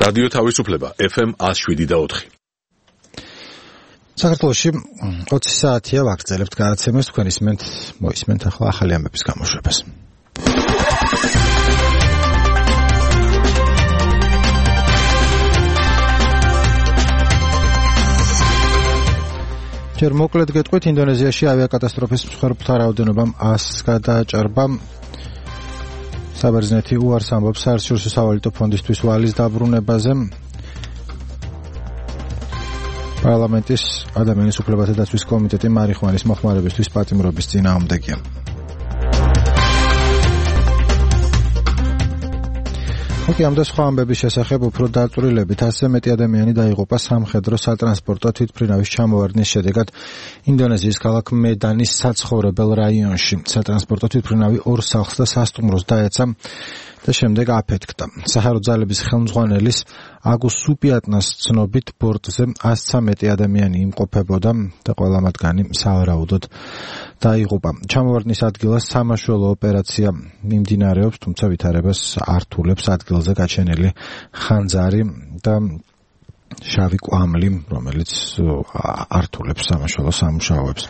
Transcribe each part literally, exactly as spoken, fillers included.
რადიო თავისუფლება ეფ ემ ათს შვიდი და ოთხი. საქართველოში ოცი საათია ვაგრძელებთ გადაცემას, თქვენ ისმენთ მოისმენთ ახლა ახალი ამბების გამოშვებას. ჯერ მოკლედ გეტყვით, ინდონეზიაში ავიაკატასტროფის მსხვერპლთა რაოდენობამ ასს გადააჭარბა. საბერძნეთი უარს ამბობს საერთაშორისო სავალუტო ფონდისთვის ვალის დაბრუნებაზე. პარლამენტის ადამიანის უფლებათა დაცვის კომიტეტი მარიხუანის მოხმარებისთვის პატიმრობის წინააღმდეგია. ოკეი, ამ და სხვა ამბების შესახებ უფრო დაწვრილებით, ასზე მეტი ადამიანი დაიღუპა სამხედრო სატრანსპორტო თვითმფრინავის ჩამოვარდნის შედეგად ინდონეზიის ქალაქ მედანის საცხოვრებელ რაიონში. სატრანსპორტო თვითმფრინავი ორ სახლს და სასტუმროს დაეცა და შემდეგ აფეთქდა. საჰარო ძალების ხელმძღვანელის აგუს სუპიატნას ცნობით, ბორტზე ასზე მეტი ადამიანი იმყოფებოდა და ყველა მათგანი სავარაუდოდ დაიღუპა. ჩამოვარდნის ადგილას სამაშველო ოპერაცია მიმდინარეობს, თუმცა ვითარებას ართულებს ადგილზე გაჩენილი ხანძარი და შავი კვამლი, რომელიც ართულებს სამაშველო სამუშაოებს.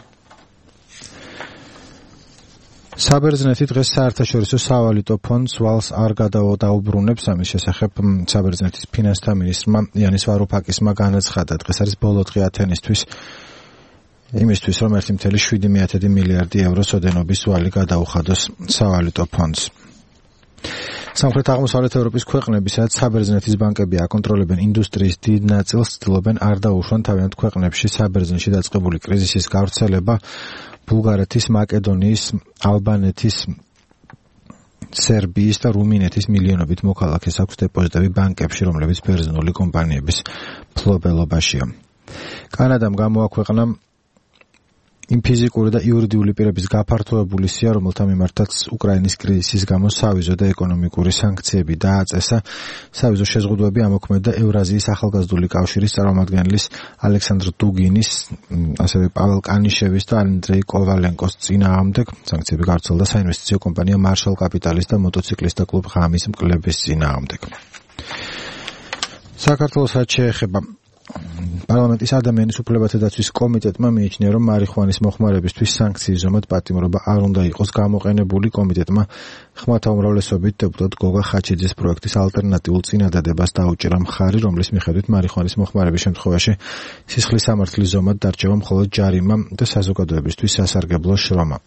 საბერძნეთი დღეს საერთაშორისო სავალუტო ფონდს ვალს არ გადაუბრუნებს. ამის შესახებ საბერძნეთის ფინანსთა მინისტრმა იანის ვარუფაკისმა განაცხადა. დღეს არის ბოლო დღე ათენისთვის იმისთვის, რომ ერთი წუთი შვიდი მილიარდი ევროს ოდენობის ვალი გადაუხადოს სავალუტო ფონდს. სამხრეთ აღმოსავლეთ ევროპის ქვეყნები, სადაც საბერძნეთის ბანკები აკონტროლებენ ინდუსტრიის დიდ ნაწილს, ცდილობენ არ დაუშვან თავიანთ ქვეყნებში საბერძნეთში დაწყებული კრიზისის გავრცელება. ბულგარეთის, მაკედონიის, ალბანეთის, სერბიის და რუმინეთის მილიონობით მოქალაქეს აქვს დეპოზიტები ბანკებში, რომლებიც ბერძნული კომპანიების ფლობელობაშია. კანადამ გამოაქვეყნა იმ ფიზიკური და იურიდიული პირების გაფართოებული სია, რომელთა მიმართაც უკრაინის კრიზისის გამო სავიზო და ეკონომიკური სანქციები დააწესა. სავიზო შეზღუდვები ამოქმედა ევრაზიის ახალგაზრდული კავშირის წარმომადგენლის ალექსანდრ დუგინის, ასევე პაվել კანიშევის და ანდრეი კოვალენკოს წინააღმდეგ. სანქციები გავრცელდა საინვესტიციო კომპანია მარშალ კაპიტალის და მოტოციკლისტთა კლუბ ღამის მკვლების წინააღმდეგ. საქართველოსაც შეეხება პარლამენტის ადამიანის უფლებათა დაცვის კომიტეტმა მიიჩნია, რომ მარიხუანის მოხმარებისთვის სანქციის ზომად პატიმრობა არ უნდა იყოს გამოყენებული. კომიტეტმა ხმათა უმრავლესობით დეპუტატ გოგა ხაჩიძის პროექტის ალტერნატიულ წინადადებას დაუჭირა მხარი, რომლის მიხედვით მარიხუანის მოხმარების შემთხვევაში სისხლის სამართლის ზომად დარჩება მხოლოდ ჯარიმა და საზოგადოებისთვის სასარგებლო შრომა.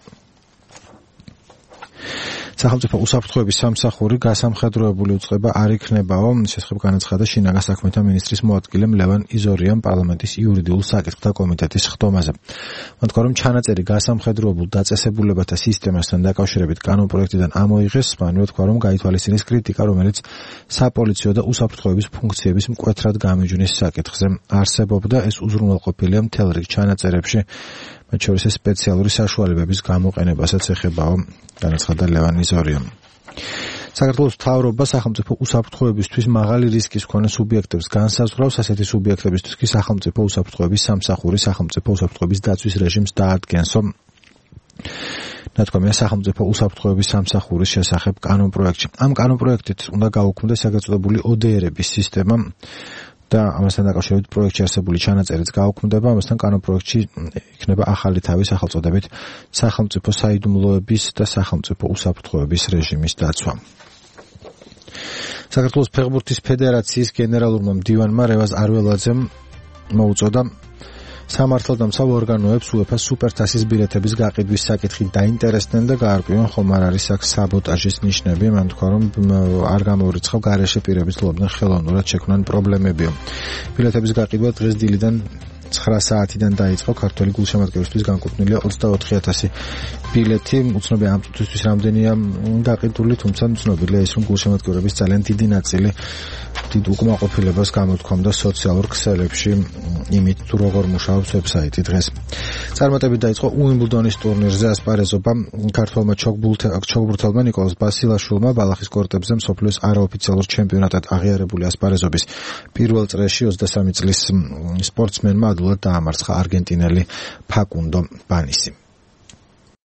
სახელმწიფო უსაფრთხოების სამსახური გასამხედროებული უწყება არ იქნებაო. შესახებ განაცხადა შინაგან საქმეთა მინისტრის მოადგილემ ლევან იზორიამ პარლამენტის იურიდიულ საკითხთა კომიტეტის ხდომაზე. მან თქვა, რომ ჩანაწერი გასამხედროებულ დაწესებულებათა სისტემასთან დაკავშირებით კანონპროექტიდან ამოიღეს. მანვე თქვა, რომ გაითვალისწინეს კრიტიკა, რომელიც საპოლიციო და უსაფრთხოების ფუნქციების მკვეთრად გამიჯვნის საკითხზე არსებობდა. ეს უზრუნველყოფილია მთელ რიგ ჩანაწერებში, მათ შორის სპეციალური საშუალებების გამოყენებასაც ეხებაო, განაცხადა ლევან იზორიამ. საქართველოს მთავრობა სახელმწიფო უსაფრთხოებისთვის მაღალი რისკის მქონე სუბიექტებს განსაზღვრავს. ასეთი სუბიექტებისთვის კი სახელმწიფო უსაფრთხოების სამსახური სახელმწიფო უსაფრთხოების დაცვის რეჟიმს დაადგენსო. ნათქვამია სახელმწიფო უსაფრთხოების სამსახურის შესახებ კანონპროექტში. ამ კანონპროექტით უნდა გაუქმდეს ეგრეთ წოდებული ო დე ერების სისტემა და ამასთან დაკავშირებით პროექტში არსებული ჩანაწერიც გაუქმდება. ამასთან კანონპროექტში იქნება ახალი თავი სახელწოდებით სახელმწიფო საიდუმლოების და სახელმწიფო უსაფრთხოების რეჟიმის დაცვა. საქართველოს ფეხბურთის ფედერაციის გენერალურმა მდივანმა რევაზ არველაძემ მოუწოდა სამართალდამცავ ორგანოებს უეფა-ს სუპერთასის ბილეთების გაყიდვის საკითხით დაინტერესდნენ და გაარკვიონ, ხომ არ არის აქ საბოტაჟის ნიშნები. მან თქვა, რომ არ გამოურიცხავ გარეშე პირების ლობდნენ ხელოვნურად შექმნან პრობლემებიო. ბილეთების გაყიდვა დღეს დილიდან ცხრა საათიდან დაიწყო. ქართველი გულშემატკივრისთვის განკუთვნილია ოცდაოთხი ათასი ბილეთი. უცნობია ამ წუთისთვის რამდენია გაყიდული, თუმცა ცნობილია ის, რომ გულშემატკივრების ძალიან დიდი ნაწილი დიდ უკმაყოფილებას გამოთქვამდა სოციალურ ქსელებში იმით, თუ როგორ მუშაობს ვებსაიტი დღეს. წარმატებით დაიწყო უიმბლდონის ტურნირზე ასპარეზობა. ქართველმა ჩოგბურთელმა ნიკოლოზ ბასილაშვილმა ბალახის კორტებზე მსოფლიოს არაოფიციალურ ჩემპიონატად აღიარებული ასპარეზობის პირველ წრეში ოცდასამი წლის სპორტსმენმა ადვილად დაამარცხა არგენტინელი ფაკუნდო ბანისი.